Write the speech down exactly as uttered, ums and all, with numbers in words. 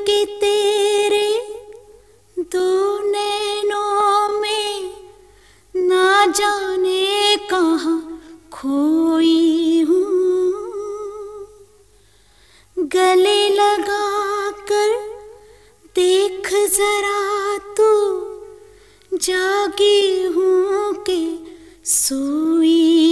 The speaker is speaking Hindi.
कि तेरे दो नैनों में ना जाने कहाँ खोई हूँ। गले लगा कर देख जरा तू, जागी हूँ कि सोई